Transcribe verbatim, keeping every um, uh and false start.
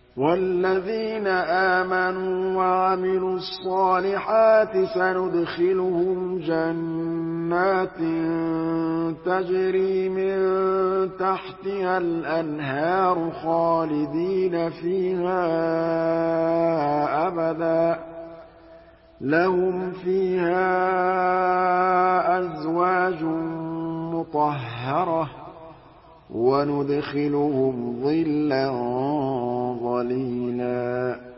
وَالَّذِينَ آمَنُوا وَعَمِلُوا الصَّالِحَاتِ سَنُدْخِلُهُمْ جَنَّاتٍ تَجْرِي مِن تَحْتِهَا الْأَنْهَارُ خَالِدِينَ فِيهَا أَبَدًا ۖ لَّهُمْ فِيهَا أَزْوَاجٌ مُّطَهَّرَةٌ ۖ وَنُدْخِلُهُمْ ظِلًّا ظَلِيلًا